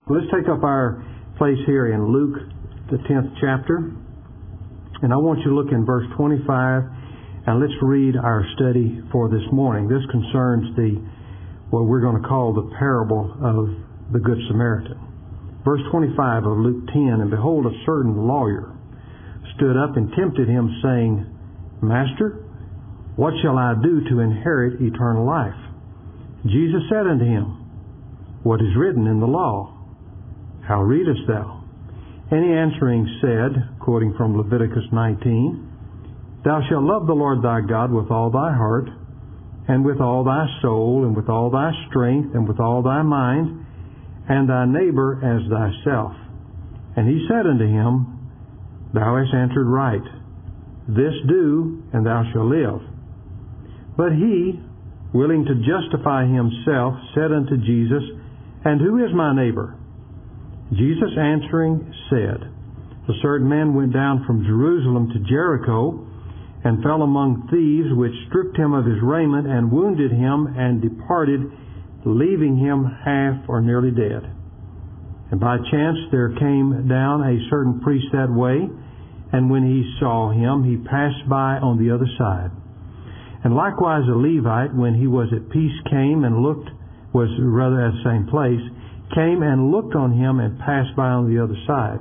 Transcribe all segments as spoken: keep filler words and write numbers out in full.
Let's take up our place here in Luke, the tenth chapter. And I want you to look in verse twenty-five, and let's read our study for this morning. This concerns the what we're going to call the parable of the Good Samaritan. Verse twenty-five of Luke ten, and behold, a certain lawyer stood up and tempted him, saying, Master, what shall I do to inherit eternal life? Jesus said unto him, What is written in the law? How readest thou? And he answering said, quoting from Leviticus nineteen, Thou shalt love the Lord thy God with all thy heart, and with all thy soul, and with all thy strength, and with all thy mind, and thy neighbor as thyself. And he said unto him, Thou hast answered right. This do, and thou shalt live. But he, willing to justify himself, said unto Jesus, And who is my neighbor? Jesus answering said, A certain man went down from Jerusalem to Jericho, and fell among thieves, which stripped him of his raiment, and wounded him, and departed, leaving him half or nearly dead. And by chance there came down a certain priest that way, and when he saw him, he passed by on the other side. And likewise a Levite, when he was at peace, came and looked, was rather at the same place, came and looked on him, and passed by on the other side.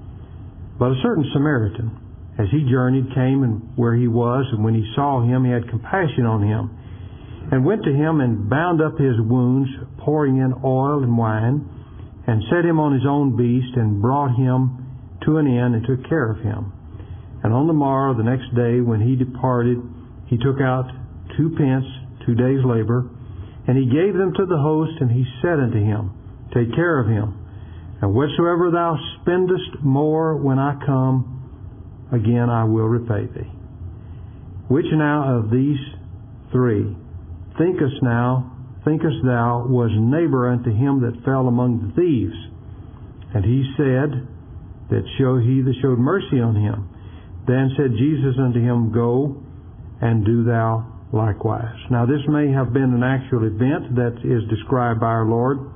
But a certain Samaritan, as he journeyed, came and where he was, and when he saw him, he had compassion on him, and went to him and bound up his wounds, pouring in oil and wine, and set him on his own beast, and brought him to an inn, and took care of him. And on the morrow, the next day, when he departed, he took out two pence, two days' labor, and he gave them to the host, and he said unto him, Take care of him, and whatsoever thou spendest more when I come, again I will repay thee. Which now of these three thinkest now, thinkest thou was neighbor unto him that fell among the thieves? And he said, That show he that showed mercy on him. Then said Jesus unto him, Go and do thou likewise. Now this may have been an actual event that is described by our Lord,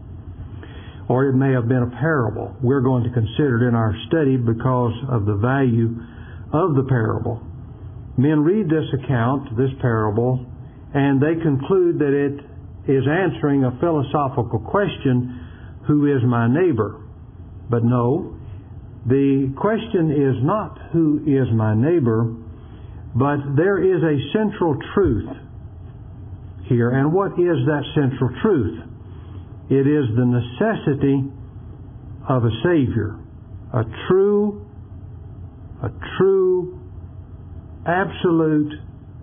or it may have been a parable. We're going to consider it in our study because of the value of the parable. Men read this account, this parable, and they conclude that it is answering a philosophical question, who is my neighbor? But no, the question is not who is my neighbor, but there is a central truth here. And what is that central truth? It is the necessity of a Savior, a true, a true, absolute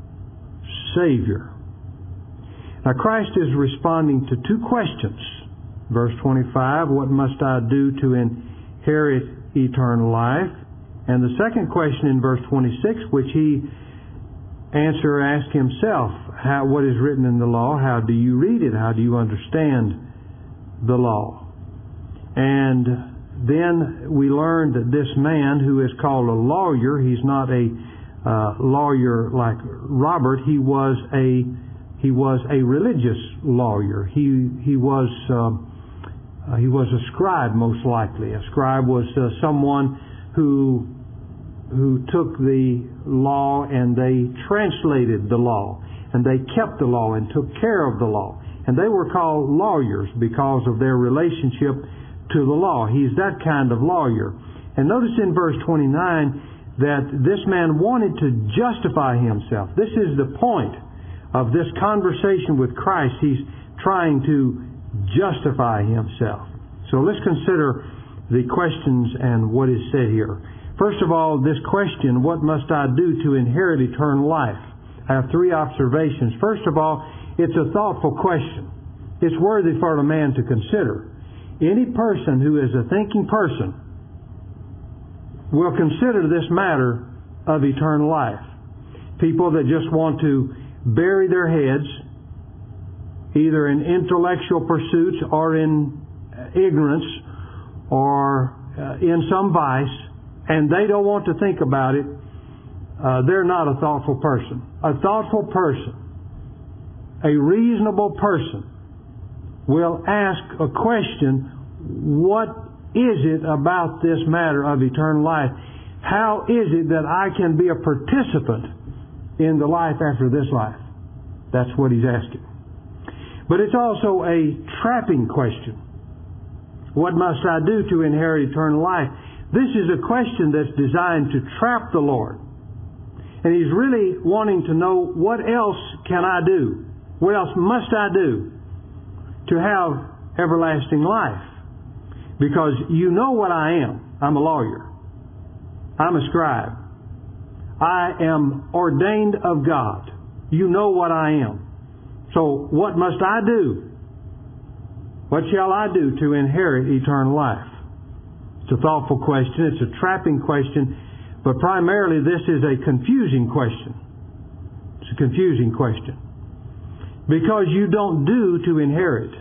Savior. Now Christ is responding to two questions. Verse twenty-five, what must I do to inherit eternal life? And the second question in verse twenty-six, which he answer asked himself, how, what is written in the law? How do you read it? How do you understand the law? And then we learned that this man, who is called a lawyer, he's not a uh, lawyer like Robert. He was a he was a religious lawyer. He he was uh, uh, he was a scribe, most likely. A scribe was uh, someone who who took the law and they translated the law, and they kept the law and took care of the law. And they were called lawyers because of their relationship to the law. He's that kind of lawyer. And notice in verse twenty-nine that this man wanted to justify himself. This is the point of this conversation with Christ. He's trying to justify himself. So let's consider the questions and what is said here. First of all, this question, what must I do to inherit eternal life? I have three observations. First of all, it's a thoughtful question. It's worthy for a man to consider. Any person who is a thinking person will consider this matter of eternal life. People that just want to bury their heads either in intellectual pursuits or in ignorance or uh, in some vice, and they don't want to think about it, uh, they're not a thoughtful person. A thoughtful person, a reasonable person, will ask a question, what is it about this matter of eternal life? How is it that I can be a participant in the life after this life? That's what he's asking. But it's also a trapping question. What must I do to inherit eternal life? This is a question that's designed to trap the Lord. And He's really wanting to know, what else can I do? What else must I do to have everlasting life? Because you know what I am. I'm a lawyer. I'm a scribe. I am ordained of God. You know what I am. So what must I do? What shall I do to inherit eternal life? It's a thoughtful question. It's a trapping question. But primarily this is a confusing question. It's a confusing question. Because you don't do to inherit.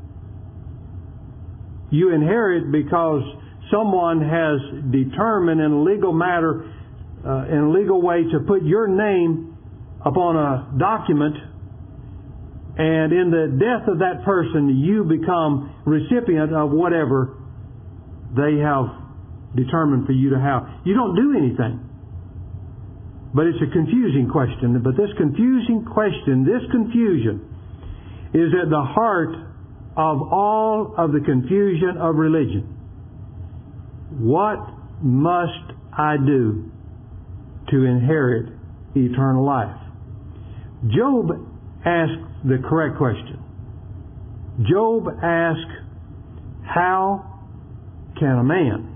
You inherit because someone has determined in a legal matter, uh, in a legal way, to put your name upon a document, and in the death of that person, you become recipient of whatever they have determined for you to have. You don't do anything. But it's a confusing question. But this confusing question, this confusion, is at the heart of all of the confusion of religion. What must I do to inherit eternal life? Job asked the correct question. Job asked, how can a man,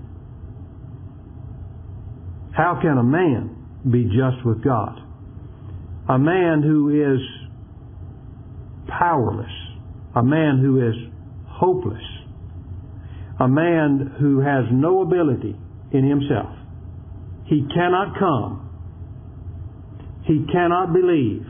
how can a man be just with God? A man who is powerless, a man who is hopeless, a man who has no ability in himself. He cannot come. He cannot believe.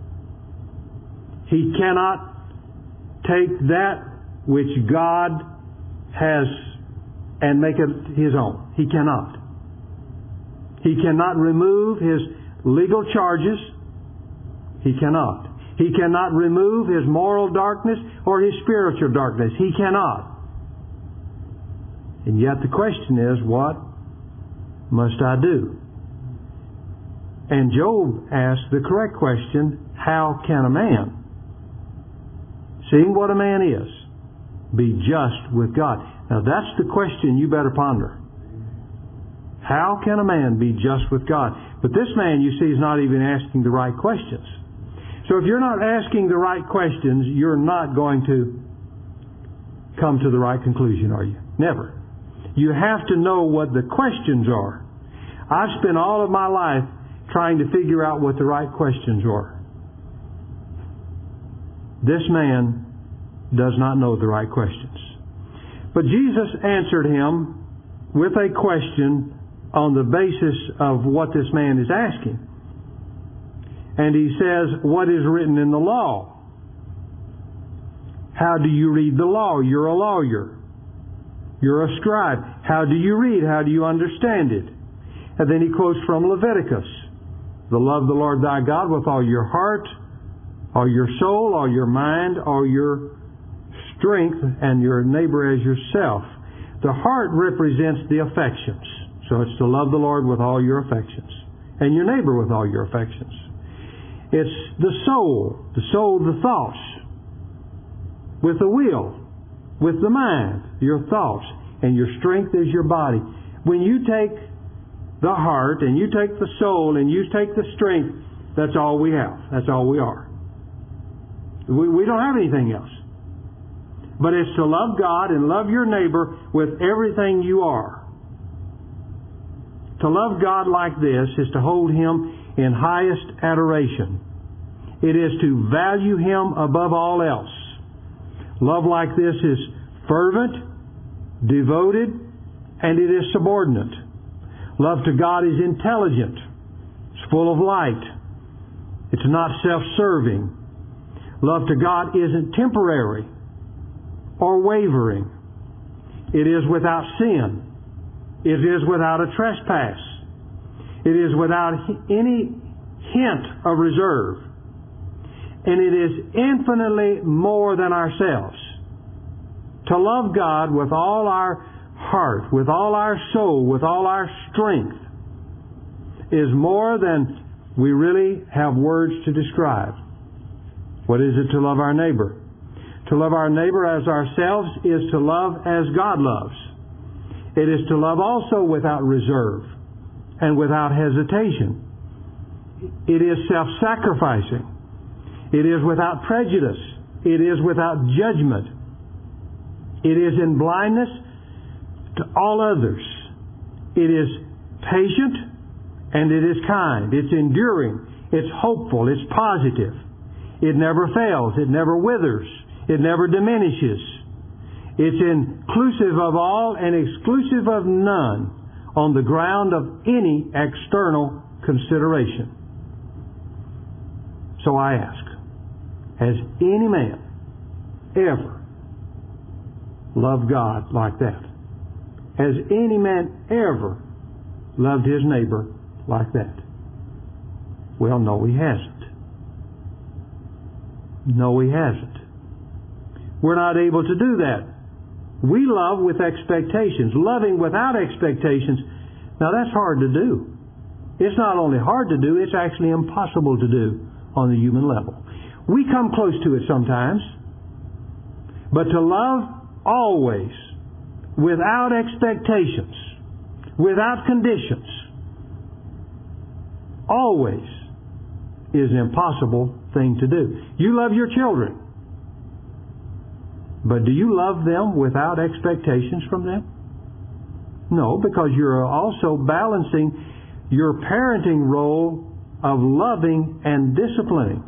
He cannot take that which God has and make it His own. He cannot. He cannot remove His legal charges. He cannot. He cannot remove His moral darkness or His spiritual darkness. He cannot. And yet the question is, what must I do? And Job asked the correct question, how can a man, seeing what a man is, be just with God? Now that's the question you better ponder. How can a man be just with God? But this man, you see, is not even asking the right questions. So if you're not asking the right questions, you're not going to come to the right conclusion, are you? Never. You have to know what the questions are. I've spent all of my life trying to figure out what the right questions are. This man does not know the right questions. But Jesus answered him with a question on the basis of what this man is asking. And he says, what is written in the law? How do you read the law? You're a lawyer. You're a scribe. How do you read? How do you understand it? And then he quotes from Leviticus. The love the Lord thy God with all your heart, all your soul, all your mind, all your strength, and your neighbor as yourself. The heart represents the affections. So it's to love the Lord with all your affections. And your neighbor with all your affections. It's the soul. The soul, the thoughts. With the will. With the mind. Your thoughts. And your strength is your body. When you take the heart and you take the soul and you take the strength, that's all we have. That's all we are. We, we don't have anything else. But it's to love God and love your neighbor with everything you are. To love God like this is to hold Him in highest adoration. It is to value Him above all else. Love like this is fervent, devoted, and it is subordinate. Love to God is intelligent. It's full of light. It's not self-serving. Love to God isn't temporary or wavering. It is without sin. It is without a trespass. It is without any hint of reserve. And it is infinitely more than ourselves. To love God with all our heart, with all our soul, with all our strength, is more than we really have words to describe. What is it to love our neighbor? To love our neighbor as ourselves is to love as God loves. It is to love also without reserve and without hesitation. It is self-sacrificing. It is without prejudice. It is without judgment. It is in blindness to all others. It is patient and it is kind. It's enduring. It's hopeful. It's positive. It never fails. It never withers. It never diminishes. It's inclusive of all and exclusive of none on the ground of any external consideration. So I ask, has any man ever loved God like that? Has any man ever loved his neighbor like that? Well, no, he hasn't. No, he hasn't. We're not able to do that. We love with expectations. Loving without expectations, now that's hard to do. It's not only hard to do, it's actually impossible to do on the human level. We come close to it sometimes. But to love always, without expectations, without conditions, always is an impossible thing to do. You love your children. But do you love them without expectations from them? No, because you're also balancing your parenting role of loving and disciplining.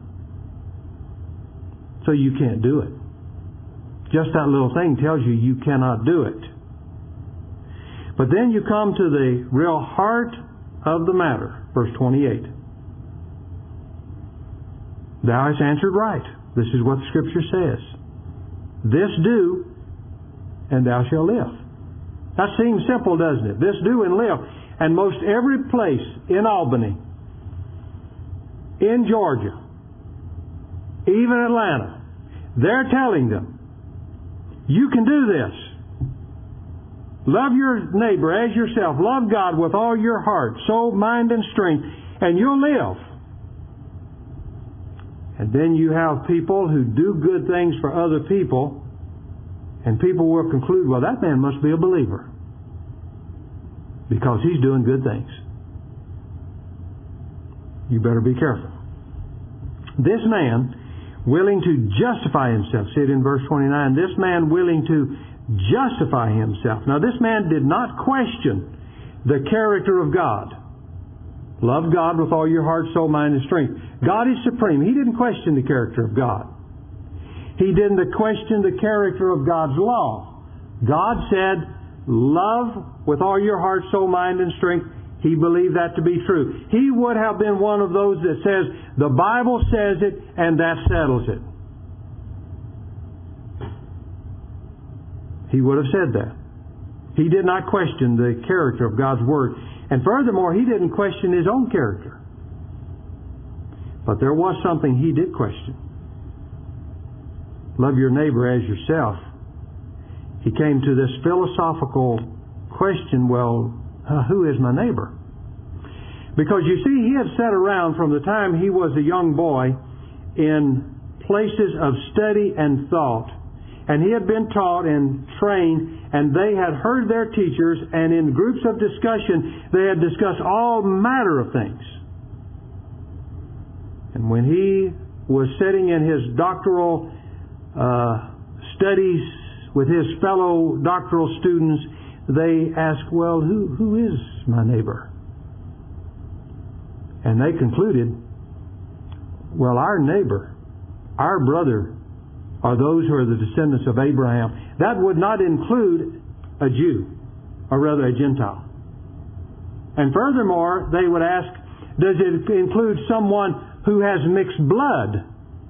So you can't do it. Just that little thing tells you you cannot do it. But then you come to the real heart of the matter. Verse twenty-eight. Thou hast answered right. This is what the Scripture says. This do, and thou shalt live. That seems simple, doesn't it? This do and live. And most every place in Albany, in Georgia, even Atlanta, they're telling them, you can do this. Love your neighbor as yourself. Love God with all your heart, soul, mind, and strength, and you'll live. And then you have people who do good things for other people, and people will conclude, well, that man must be a believer because he's doing good things. You better be careful. This man willing to justify himself, see it in verse twenty-nine, this man willing to justify himself. Now this man did not question the character of God. Love God with all your heart, soul, mind, and strength. God is supreme. He didn't question the character of God. He didn't question the character of God's law. God said, love with all your heart, soul, mind, and strength. He believed that to be true. He would have been one of those that says, the Bible says it, and that settles it. He would have said that. He did not question the character of God's Word. And furthermore, he didn't question his own character. But there was something he did question. Love your neighbor as yourself. He came to this philosophical question, well, uh, who is my neighbor? Because you see, he had sat around from the time he was a young boy in places of study and thought. And he had been taught and trained, and they had heard their teachers, and in groups of discussion, they had discussed all manner of things. And when he was sitting in his doctoral uh, studies with his fellow doctoral students, they asked, well, who, who is my neighbor? And they concluded, well, our neighbor, our brother, are those who are the descendants of Abraham. That would not include a Jew, or rather a Gentile. And furthermore, they would ask, does it include someone who has mixed blood,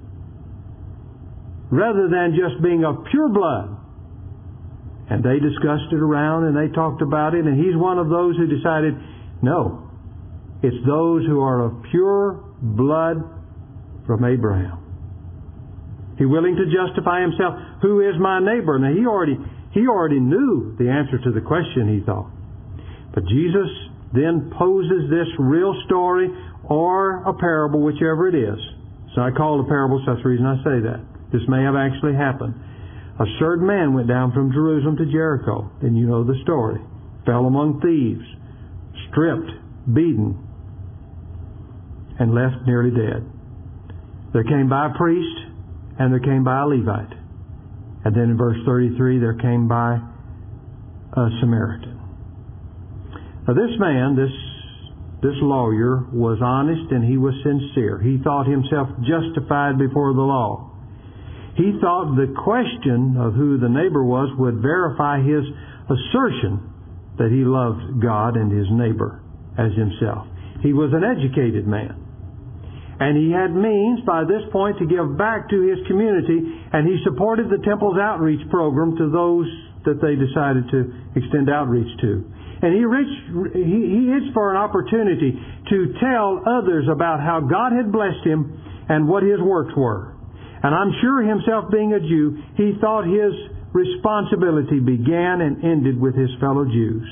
rather than just being of pure blood? And they discussed it around, and they talked about it, and he's one of those who decided, no, it's those who are of pure blood from Abraham. He willing to justify himself. Who is my neighbor? Now he already he already knew the answer to the question, he thought. But Jesus then poses this real story or a parable, whichever it is. So I call it a parable, so that's the reason I say that. This may have actually happened. A certain man went down from Jerusalem to Jericho. And you know the story. Fell among thieves, stripped, beaten, and left nearly dead. There came by a priest, and there came by a Levite. And then in verse thirty-three, there came by a Samaritan. Now this man, this this lawyer, was honest and he was sincere. He thought himself justified before the law. He thought the question of who the neighbor was would verify his assertion that he loved God and his neighbor as himself. He was an educated man. And he had means by this point to give back to his community, and he supported the temple's outreach program to those that they decided to extend outreach to. And he reached, he, he itched for an opportunity to tell others about how God had blessed him and what his works were. And I'm sure himself being a Jew, he thought his responsibility began and ended with his fellow Jews.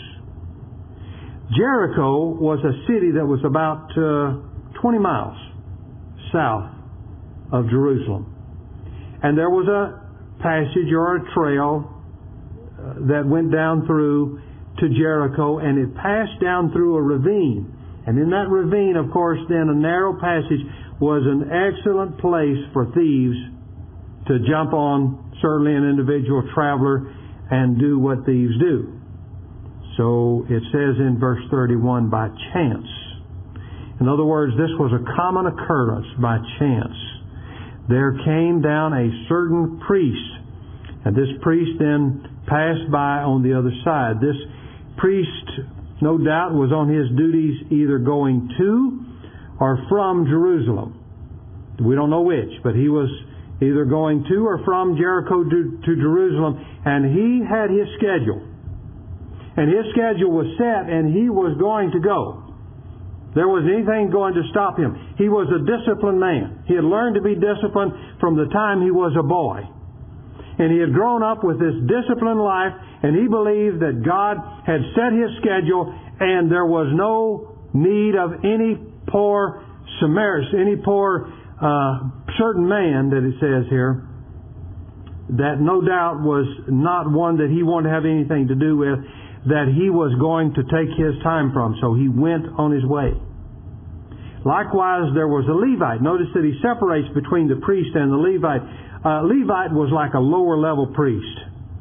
Jericho was a city that was about uh, twenty miles south of Jerusalem. And there was a passage or a trail uh, that went down through to Jericho, and it passed down through a ravine. And in that ravine, of course, then a narrow passage was an excellent place for thieves to jump on, certainly an individual traveler, and do what thieves do. So it says in verse thirty-one, by chance. In other words, this was a common occurrence by chance. There came down a certain priest, and this priest then passed by on the other side. This priest, no doubt, was on his duties either going to or from Jerusalem. We don't know which, but he was either going to or from Jericho to, to Jerusalem, and he had his schedule. And his schedule was set, and he was going to go. There was anything going to stop him. He was a disciplined man. He had learned to be disciplined from the time he was a boy. And he had grown up with this disciplined life, and he believed that God had set his schedule, and there was no need of any poor Samaritan, any poor uh, certain man that it says here, that no doubt was not one that he wanted to have anything to do with, that he was going to take his time from. So he went on his way. Likewise, there was a Levite. Notice that he separates between the priest and the Levite. Uh, Levite was like a lower level priest.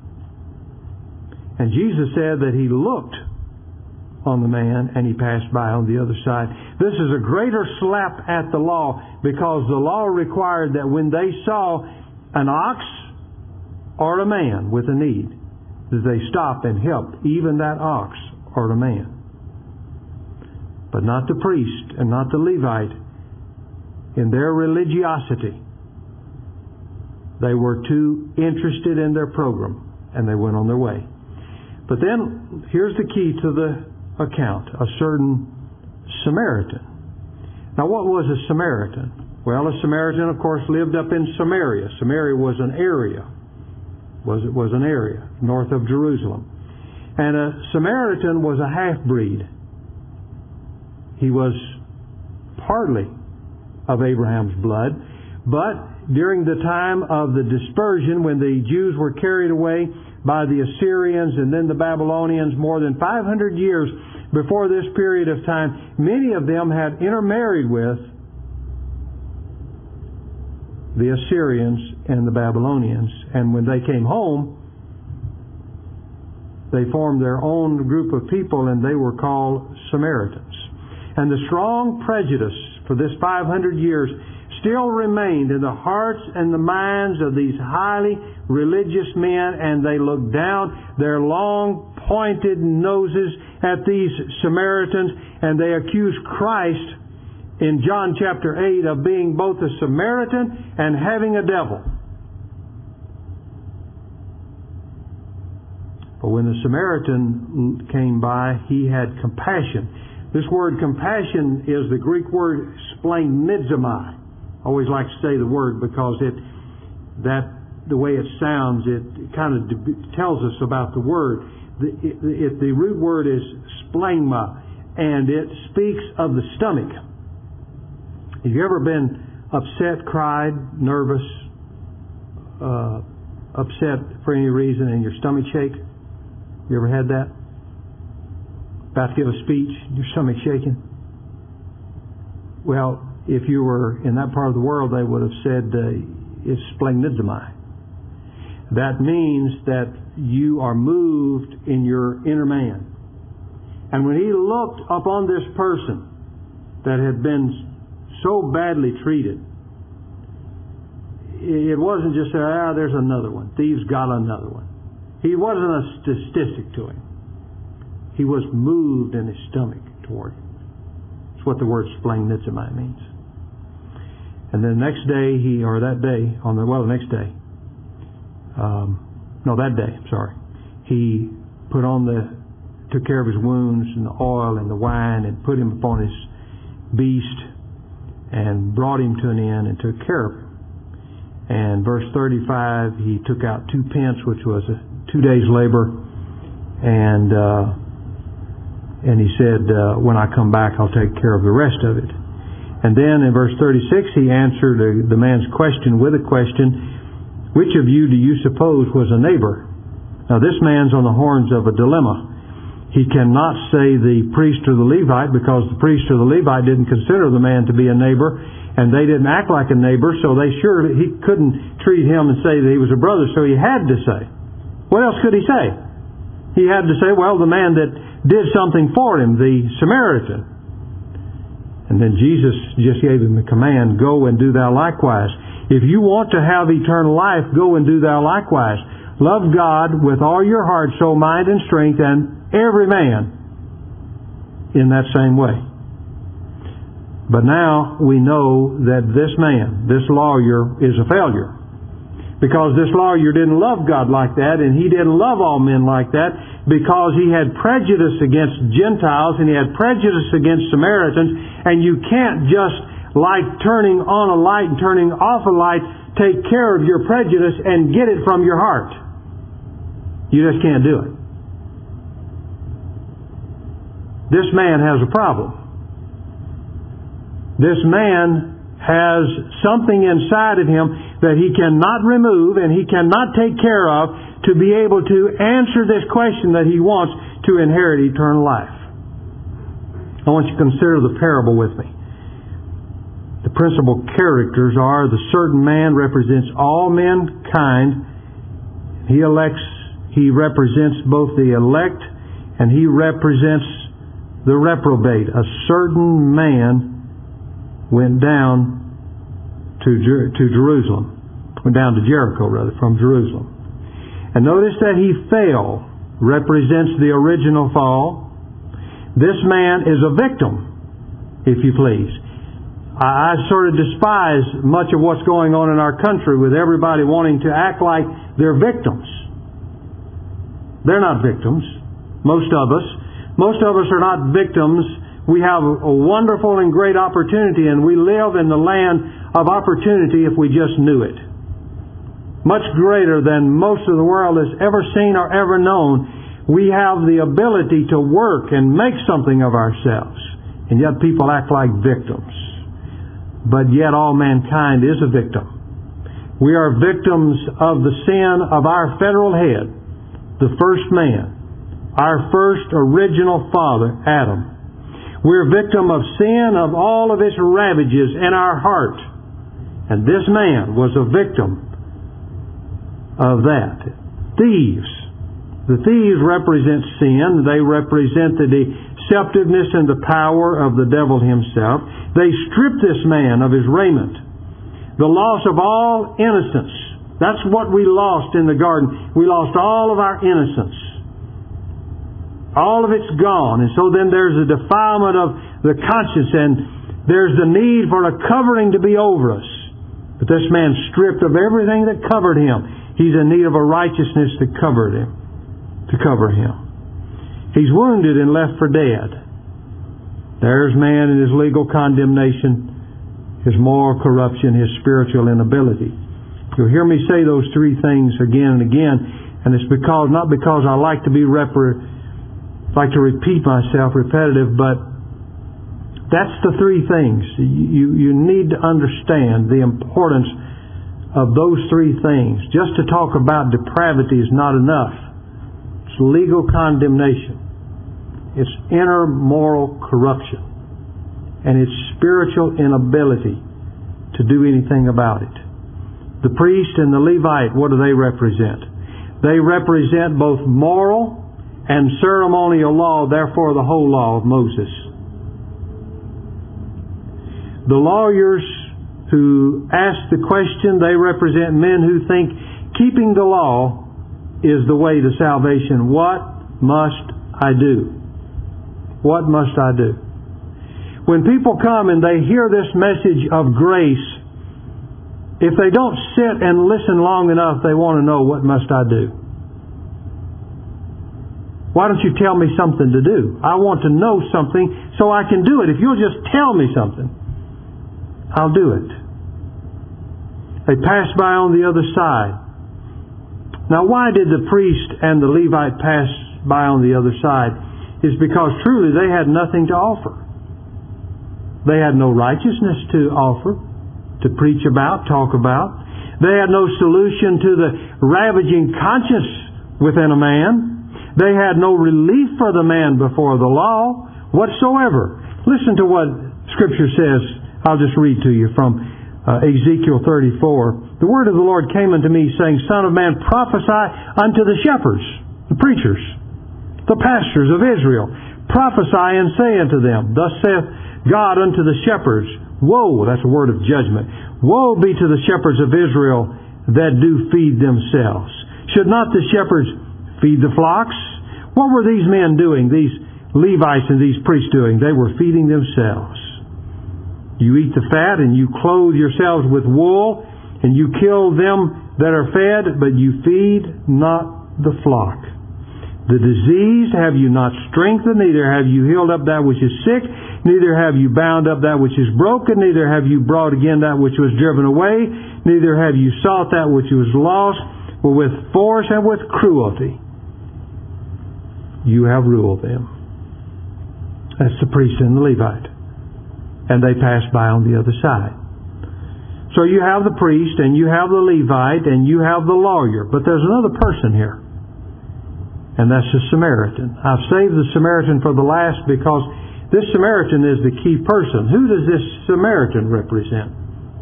And Jesus said that he looked on the man and he passed by on the other side. This is a greater slap at the law, because the law required that when they saw an ox or a man with a need, that they stop and help even that ox or the man. But not the priest and not the Levite. In their religiosity, they were too interested in their program, and they went on their way. But then, here's the key to the account. A certain Samaritan. Now, what was a Samaritan? Well, a Samaritan, of course, lived up in Samaria. Samaria was an area. Was it was an area north of Jerusalem. And a Samaritan was a half-breed. He was partly of Abraham's blood, but during the time of the dispersion, when the Jews were carried away by the Assyrians and then the Babylonians, more than five hundred years before this period of time, many of them had intermarried with the Assyrians and the Babylonians. And when they came home, they formed their own group of people, and they were called Samaritans. And the strong prejudice for this five hundred years still remained in the hearts and the minds of these highly religious men, and they looked down their long pointed noses at these Samaritans, and they accused Christ in John chapter eight of being both a Samaritan and having a devil. But when the Samaritan came by, he had compassion. This word compassion is the Greek word splanchnidzomai. I always like to say the word because it that the way it sounds, it kind of tells us about the word. The, it, it, the root word is splagma, and it speaks of the stomach. Have you ever been upset, cried, nervous, uh, upset for any reason, and your stomach shake? You ever had that? About to give a speech, your stomach shaking? Well, if you were in that part of the world, they would have said uh, it's splagnidzomai. That means that you are moved in your inner man. And when he looked upon this person that had been so badly treated, it wasn't just, ah, there's another one. Thieves got another one. He wasn't a statistic to him. He was moved in his stomach toward him. That's what the word splagnidzomai means. And then the next day, he, or that day, on the, well, the next day, um, no, that day, sorry, he put on the, took care of his wounds and the oil and the wine and put him upon his beast and brought him to an inn and took care of him. And verse thirty-five, he took out two pence, which was a two days' labor, and uh, and he said, uh, when I come back, I'll take care of the rest of it. And then in verse thirty-six, he answered the, the man's question with a question, which of you do you suppose was a neighbor? Now this man's on the horns of a dilemma. He cannot say the priest or the Levite, because the priest or the Levite didn't consider the man to be a neighbor, and they didn't act like a neighbor, so they sure he couldn't treat him and say that he was a brother, so he had to say. What else could he say? He had to say, well, the man that did something for him, the Samaritan. And then Jesus just gave him the command, go and do thou likewise. If you want to have eternal life, go and do thou likewise. Love God with all your heart, soul, mind, and strength, and every man in that same way. But now we know that this man, this lawyer, is a failure. Because this lawyer didn't love God like that, and he didn't love all men like that, because he had prejudice against Gentiles, and he had prejudice against Samaritans, and you can't just, like turning on a light and turning off a light, take care of your prejudice and get it from your heart. You just can't do it. This man has a problem. This man has something inside of him that he cannot remove and he cannot take care of to be able to answer this question that he wants to inherit eternal life. I want you to consider the parable with me. The principal characters are the certain man represents all mankind. He elects, he represents both the elect and he represents the reprobate. A certain man went down to Jer- to Jerusalem, went down to Jericho rather, from Jerusalem. And notice that he fell, represents the original fall. This man is a victim, if you please. I, I sort of despise much of what's going on in our country with everybody wanting to act like they're victims. They're not victims, most of us. Most of us are not victims. We have a wonderful and great opportunity, and we live in the land of opportunity if we just knew it. Much greater than most of the world has ever seen or ever known. We have the ability to work and make something of ourselves. And yet people act like victims. But yet all mankind is a victim. We are victims of the sin of our federal head, the first man, our first original father, Adam. We're a victim of sin, of all of its ravages in our heart. And this man was a victim of that. Thieves. The thieves represent sin. They represent the deceptiveness and the power of the devil himself. They stripped this man of his raiment. The loss of all innocence. That's what we lost in the garden. We lost all of our innocence. All of it's gone. And so then there's a defilement of the conscience, and there's the need for a covering to be over us. But this man stripped of everything that covered him. He's in need of a righteousness to cover him. To cover him. He's wounded and left for dead. There's man in his legal condemnation, his moral corruption, his spiritual inability. You'll hear me say those three things again and again, and it's because not because I like to be repre- like to repeat myself, repetitive, but that's the three things. You, you need to understand the importance of those three things. Just to talk about depravity is not enough. It's legal condemnation. It's inner moral corruption. And it's spiritual inability to do anything about it. The priest and the Levite, what do they represent? They represent both moral and ceremonial law, therefore the whole law of Moses. The lawyers who ask the question, they represent men who think keeping the law is the way to salvation. What must I do? What must I do? When people come and they hear this message of grace, if they don't sit and listen long enough, they want to know, what must I do? Why don't you tell me something to do? I want to know something so I can do it. If you'll just tell me something, I'll do it. They passed by on the other side. Now, why did the priest and the Levite pass by on the other side? It's because truly they had nothing to offer. They had no righteousness to offer, to preach about, talk about. They had no solution to the ravaging conscience within a man. They had no relief for the man before the law whatsoever. Listen to what Scripture says. I'll just read to you from uh, Ezekiel thirty-four. The word of the Lord came unto me, saying, Son of man, prophesy unto the shepherds, the preachers, the pastors of Israel. Prophesy and say unto them, Thus saith God unto the shepherds, Woe, that's a word of judgment. Woe be to the shepherds of Israel that do feed themselves. Should not the shepherds feed the flocks? What were these men doing, these Levites and these priests doing? They were feeding themselves. You eat the fat and you clothe yourselves with wool, and you kill them that are fed, but you feed not the flock. The diseased have you not strengthened, neither have you healed up that which is sick, neither have you bound up that which is broken, neither have you brought again that which was driven away, neither have you sought that which was lost, but with force and with cruelty you have ruled them. That's the priest and the Levite. And they passed by on the other side. So you have the priest, and you have the Levite, and you have the lawyer. But there's another person here. And that's the Samaritan. I've saved the Samaritan for the last because this Samaritan is the key person. Who does this Samaritan represent?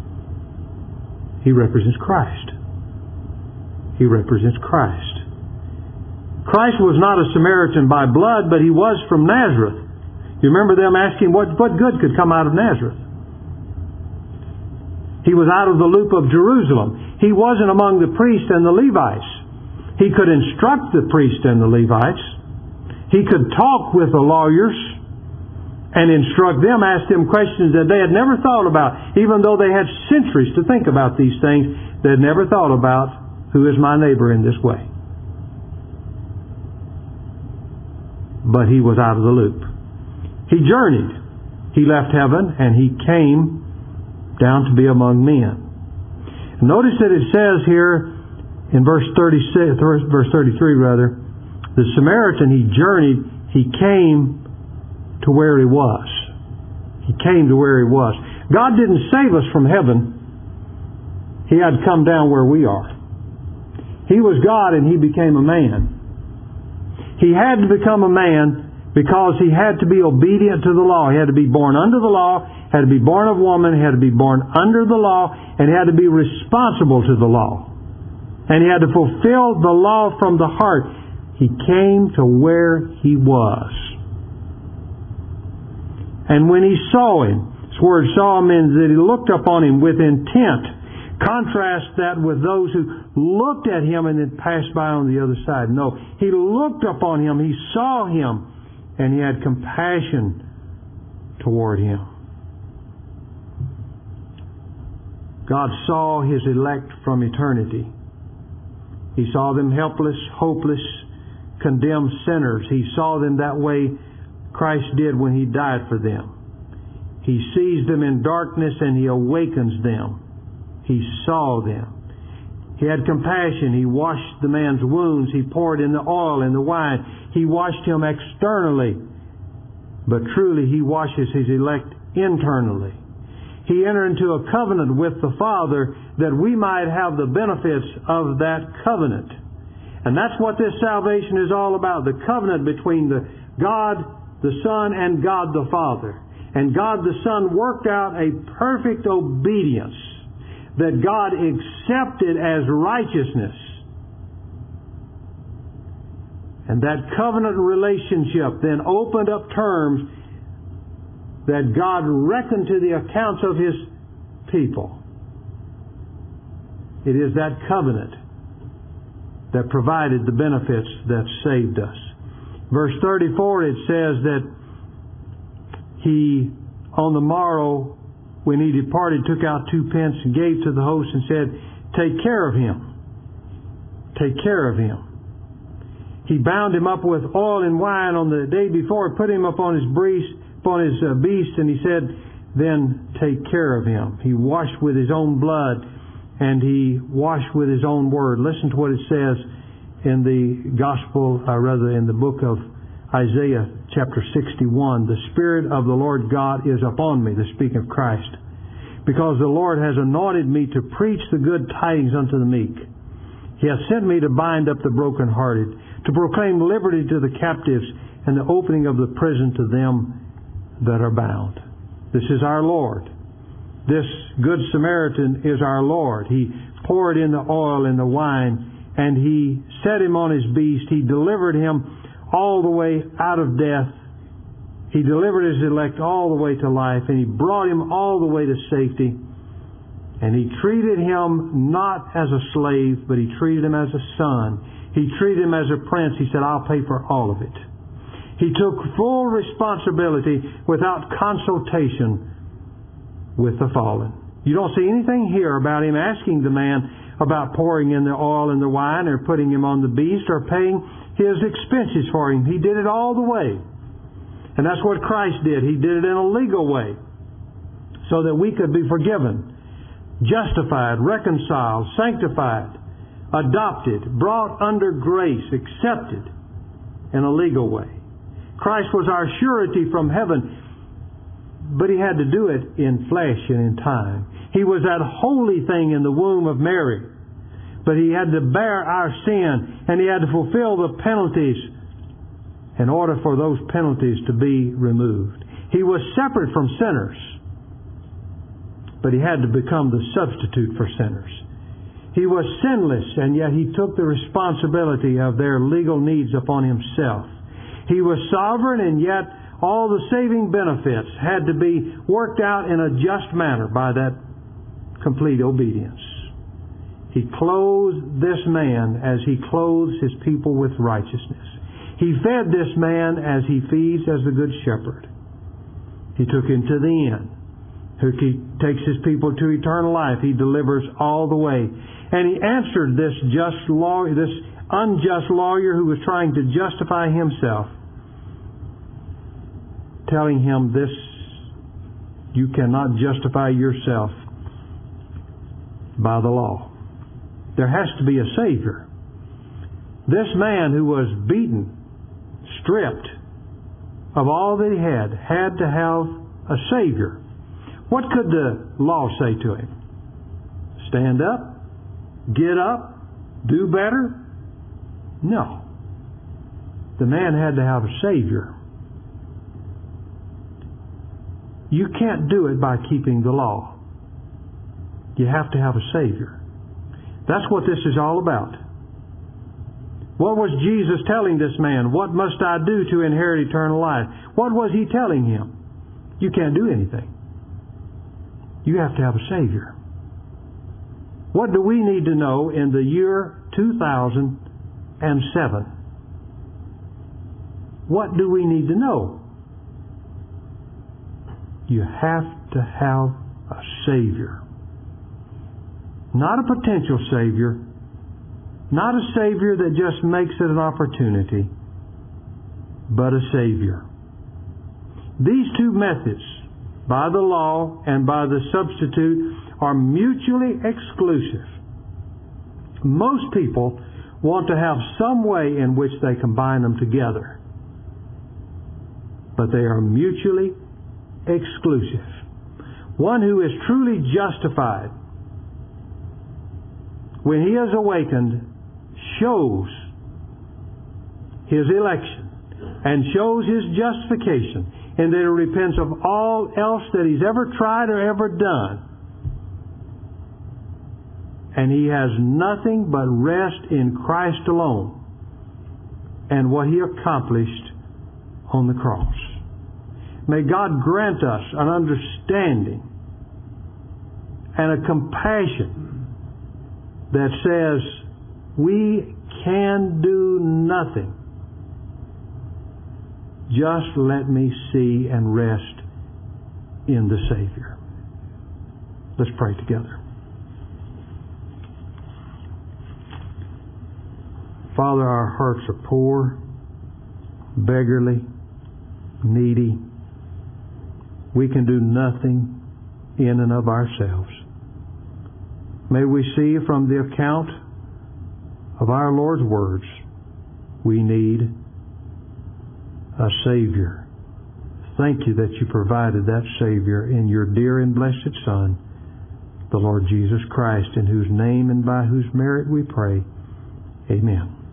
He represents Christ. He represents Christ. Christ was not a Samaritan by blood, but he was from Nazareth. You remember them asking what, what good could come out of Nazareth? He was out of the loop of Jerusalem. He wasn't among the priests and the Levites. He could instruct the priests and the Levites. He could talk with the lawyers and instruct them, ask them questions that they had never thought about. Even though they had centuries to think about these things, they had never thought about, who is my neighbor in this way? But he was out of the loop. He journeyed. He left heaven and he came down to be among men. Notice that it says here in verse thirty-six, verse thirty-three rather, the Samaritan, he journeyed, he came to where he was. He came to where he was. God didn't save us from heaven. He had to come down where we are. He was God and he became a man. He had to become a man because he had to be obedient to the law. He had to be born under the law, had to be born of woman, he had to be born under the law, and he had to be responsible to the law. And he had to fulfill the law from the heart. He came to where he was. And when he saw him, this word saw means that he looked upon him with intent. Contrast that with those who looked at him and then passed by on the other side. No, he looked upon him, he saw him, and he had compassion toward him. God saw his elect from eternity. He saw them helpless, hopeless, condemned sinners. He saw them that way Christ did when he died for them. He sees them in darkness and he awakens them. He saw them. He had compassion. He washed the man's wounds. He poured in the oil and the wine. He washed him externally. But truly He washes His elect internally. He entered into a covenant with the Father that we might have the benefits of that covenant. And that's what this salvation is all about, the covenant between the God the Son and God the Father. And God the Son worked out a perfect obedience that God accepted as righteousness. And that covenant relationship then opened up terms that God reckoned to the accounts of His people. It is that covenant that provided the benefits that saved us. Verse thirty-four, it says that He, on the morrow, when He departed, took out two pence and gave to the host and said, "Take care of him. Take care of him." He bound him up with oil and wine on the day before, put him upon his beast, upon his uh, beast, and He said, "Then take care of him." He washed with His own blood, and He washed with His own word. Listen to what it says in the Gospel, or rather in the book of Isaiah, chapter sixty-one. "The Spirit of the Lord God is upon me," the speaking of Christ, "because the Lord has anointed me to preach the good tidings unto the meek. He hath sent me to bind up the brokenhearted, to proclaim liberty to the captives, and the opening of the prison to them that are bound." This is our Lord. This Good Samaritan is our Lord. He poured in the oil and the wine, and He set him on his beast. He delivered him all the way out of death. He delivered His elect all the way to life, and He brought him all the way to safety. And He treated him not as a slave, but He treated him as a son. He treated him as a prince. He said, "I'll pay for all of it." He took full responsibility without consultation with the fallen. You don't see anything here about Him asking the man about pouring in the oil and the wine, or putting him on the beast, or paying his expenses for him. He did it all the way. And that's what Christ did. He did it in a legal way, so that we could be forgiven, justified, reconciled, sanctified, adopted, brought under grace, accepted in a legal way. Christ was our surety from heaven, but He had to do it in flesh and in time. He was that holy thing in the womb of Mary, but He had to bear our sin, and He had to fulfill the penalties in order for those penalties to be removed. He was separate from sinners, but He had to become the substitute for sinners. He was sinless, and yet He took the responsibility of their legal needs upon Himself. He was sovereign, and yet all the saving benefits had to be worked out in a just manner by that complete obedience. He clothed this man as He clothes His people with righteousness. He fed this man as He feeds as the Good Shepherd. He took him to the end. He takes His people to eternal life. He delivers all the way. And He answered this just law, this unjust lawyer who was trying to justify himself, telling him this: you cannot justify yourself by the law. There has to be a Savior. This man who was beaten, stripped of all that he had, had to have a Savior. What could the law say to him? Stand up? Get up? Do better? No. The man had to have a Savior. You can't do it by keeping the law. You have to have a Savior. That's what this is all about. What was Jesus telling this man? What must I do to inherit eternal life? What was He telling him? You can't do anything. You have to have a Savior. What do we need to know in the year two thousand seven? What do we need to know? You have to have a Savior. Not a potential Savior. Not a Savior that just makes it an opportunity, but a Savior. These two methods, by the law and by the substitute, are mutually exclusive. most people want to have some way in which they combine them together. But they are mutually exclusive. One who is truly justified, when he is awakened, shows his election and shows his justification, and that he repents of all else that he's ever tried or ever done. And he has nothing but rest in Christ alone and what he accomplished on the cross. May God grant us an understanding and a compassion that says we can do nothing. Just let me see and rest in the Savior. Let's pray together. Father, our hearts are poor, beggarly, needy. We can do nothing in and of ourselves. May we see from the account of our Lord's words, we need a Savior. Thank you that you provided that Savior in your dear and blessed Son, the Lord Jesus Christ, in whose name and by whose merit we pray. Amen.